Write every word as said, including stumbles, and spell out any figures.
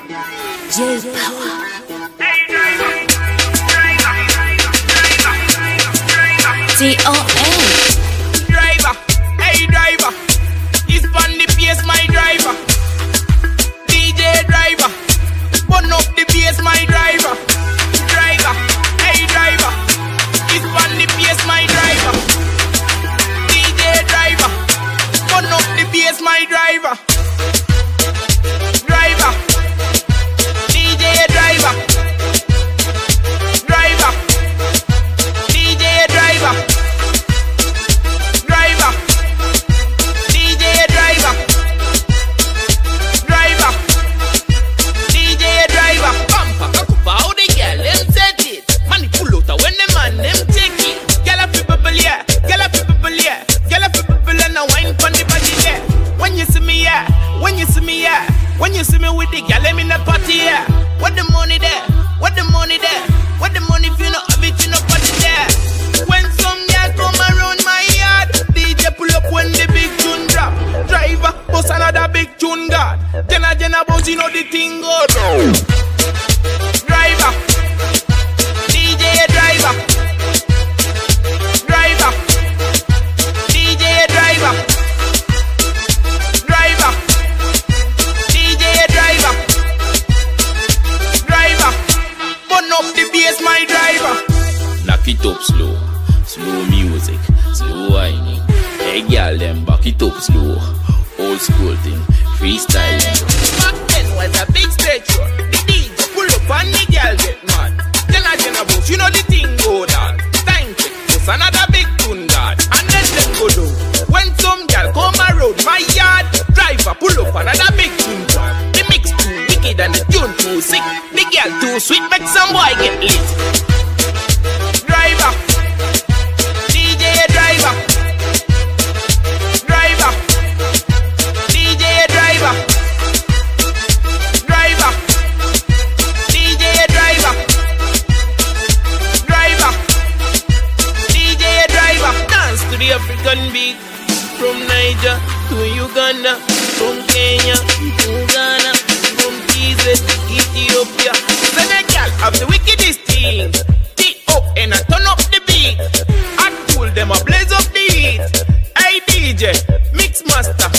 J Power. T O N. Driver, hey driver, it's on the pace, my driver. D J driver, burn up the pace, my driver. Driver, hey driver, it's on the pace, my driver. D J driver, burn up the pace, my driver. Driver, D J driver, driver, D J driver, driver, D J driver, driver, D J driver. Bumper, kakupa, how the girl them set it? Money pull out when the man them take it. Girl up people yeah, girl up people yeah, girl up people and a wine pon the body yeah. When you see me yeah, when you see me yeah, when you see me with the girl them in the party yeah. What the money there? What the money there? What the money if you not have it, you not party there? When some girl come around my yard, D J pull up when the big tune drop. Driver bust another big tune god. Jenna Jenna boss, you know the thing go down. Driver, D J driver, driver, D J driver, driver, D J driver, driver, burn up the bass, my driver. Knock it up slow, slow music, slow whining. Hey girl, them back it up slow, old school thing, freestyling. Back then was a big stage show. The D J pull up and the girl get mad. Jenna Jenna boss, you know the thing go down. Time check, just another big tune god, and then them go down. When some girl come around my yard, driver pull up another big tune god. The mix too wicked and the tune too sick. The girl too sweet, make some boy get lit. Driver, D J driver, driver, D J driver, driver, D J driver, driver, D J driver. Dance to the African beat, from Niger to Uganda, from Kenya to Ghana, from T Z Ethiopia. Senegal have the wickedest thing. And I turn up the beat. I told them I blaze up the heat. Hey D J, mix master,